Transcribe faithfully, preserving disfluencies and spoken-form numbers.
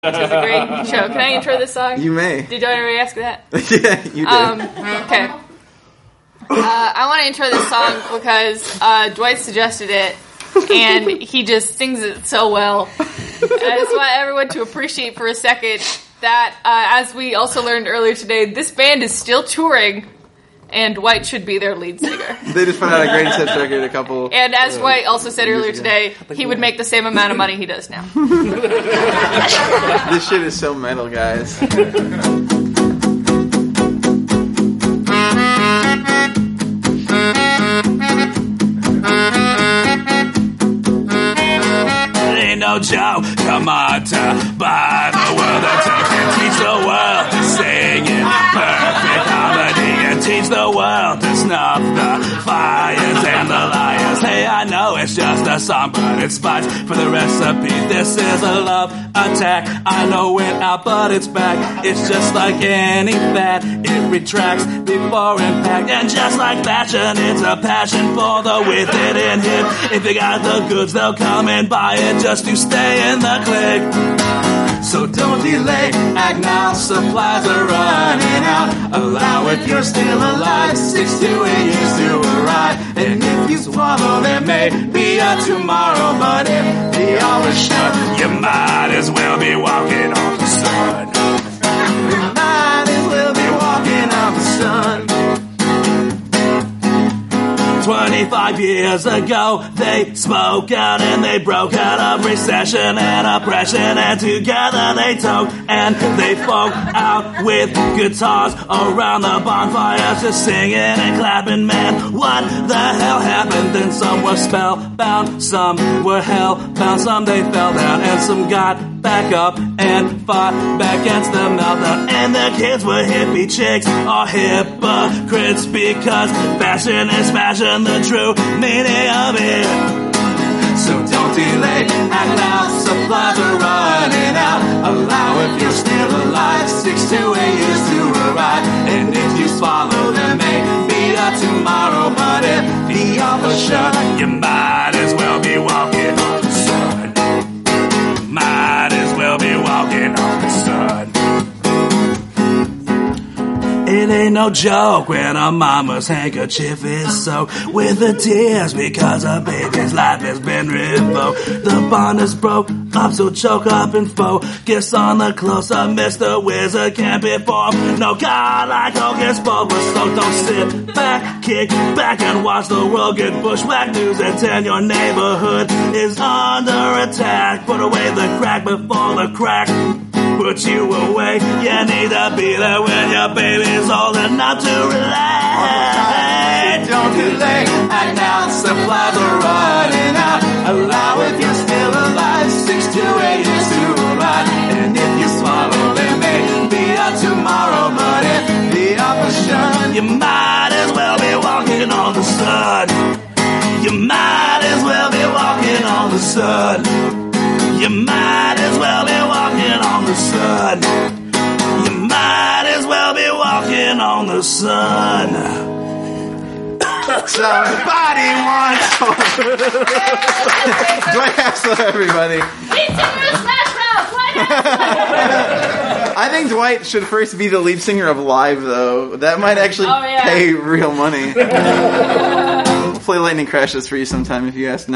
It was a great show. Can I intro this song? You may. Did you already ask that? Yeah, you did. Um, okay. Uh, I want to intro this song because uh, Dwight suggested it, and he just sings it so well. And I just want everyone to appreciate for a second that, uh, as we also learned earlier today, this band is still touring, and Dwight should be their lead singer. They just put out a greatest hits record a couple... And as Dwight also said earlier today, he would make the same amount of money he does now. This shit is so metal, guys. No joke, come on to buy the world and teach the world to sing in perfect harmony and teach the world to snuff the fires and the liars. Hey, I know it's just a song, but it spies for the recipe. This is a love attack. I know it out, but it's back. It's just like any fad, it retracts before impact. And just like fashion, it's a passion for the wicked and hip. If you got the goods, they'll come and buy it just to stay in the clique. So don't delay, act now, supplies are running out. Allow it, you're still alive, six to eight years to arrive. And if you swallow, there may be a tomorrow, but if the hour is shut, you might as well be walking on the sun. You might as well be walking on the sun. Twenty-five years ago, they spoke out and they broke out of recession and oppression, and together they talked and they folk out with guitars around the bonfires, just singing and clapping. Man, what the hell happened? Then some were spellbound, some were hellbound, some they fell down, and some got back up and fought back against the meltdown. And the kids were hippie chicks or hypocrites, because fashion is fashion, the true meaning of it. So don't delay, act now, supplies are running out. Allow if you're still alive, six to eight years to arrive. And if you swallow, there may be a tomorrow, but if the offer shut, you might as well be walking on the sun. Might as well be walking on the sun. It ain't no joke when a mama's handkerchief is soaked with the tears because a baby's life has been revoked. The bond is broke up, so choke up and focus on the close-up. Mister Wizard can't be formed. No God like Hocus Pocus, so don't sit back, kick back and watch the world get bushwhacked. News at ten, your neighborhood is under attack. Put away the crack before the crack put you away. You need to be there when your baby's old enough to relate. Don't delay, act now, supplies are running out. Allow if you're still alive, six to eight years to arrive. And if you swallow, there may be a tomorrow, but if the offer's shut, you might as well be walking on the sun. You might as well be walking on the sun. You might as well be walking on the sun. You might as well be walking on the sun. Somebody wants Dwight Hassler, everybody. I think Dwight should first be the lead singer of Live, though. That might actually oh, yeah. pay real money. We'll play Lightning Crashes for you sometime if you ask. No.